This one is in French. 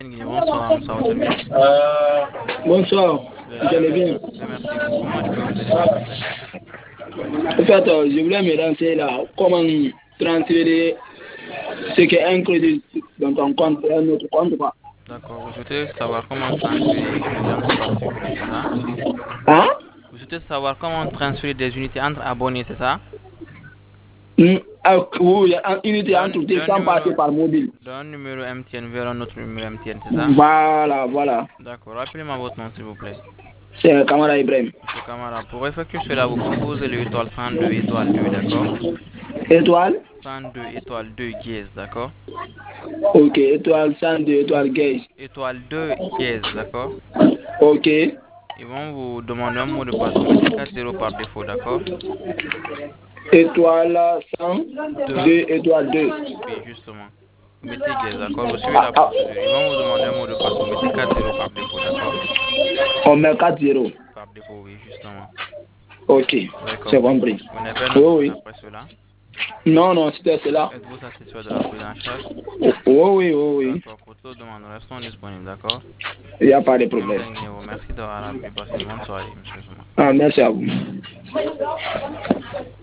Bonsoir, Moussa Oussemi. Bonsoir, vous allez bien? Bien, merci. Comment je peux vous aider, s'il vous plaît? En fait, je voulais me renseigner là, comment transférer ce qui est inclus dans ton compte et un autre compte, quoi. D'accord. Vous souhaitez savoir comment transférer des unités entre particuliers, c'est ça? Hein? Vous souhaitez savoir comment transférer des unités entre abonnés, c'est ça? Oui, une unité entre deux D'un sans numéro, passer par mobile. d'un numéro MTN vers un autre numéro MTN, c'est ça? Voilà, voilà. D'accord. Rappelez-moi votre nom, s'il vous plaît. C'est Kamara Ibrahim. Monsieur Camara, pour effectuer cela, vous composez le étoile 102 étoile 2, d'accord? Étoile? 102 étoile 2 dièse, d'accord? Ok, étoile 102, étoile gay. Étoile 2 dièse, d'accord? Ok, Ils vont vous demander un mot de passe. Vous mettez 4 zéros par défaut, d'accord? étoile 100, 2. 2, étoile 2. Oui, justement. Vous mettez dièse, d'accord? Vous suivez Ah, la ah, procédure. Ils vont vous demander un mot de passe. Vous mettez 4 zéros par défaut, d'accord? on met 4 0. Par défaut, oui, justement. Ok, Vous avez c'est compris. compris. Vous n'avez pas une Oui, autre chose oui. après cela. Non, non, c'était cela. Êtes-vous satisfait de la prise en charge? Oui, oui, oui, oui. D'accord. Pour tout demande, nous restons disponibles, d'accord? Il n'y a pas de Nous avons problème. terminé. Merci d'avoir appelé. Passez une bonne soirée, monsieur Souma. Ah, merci à vous.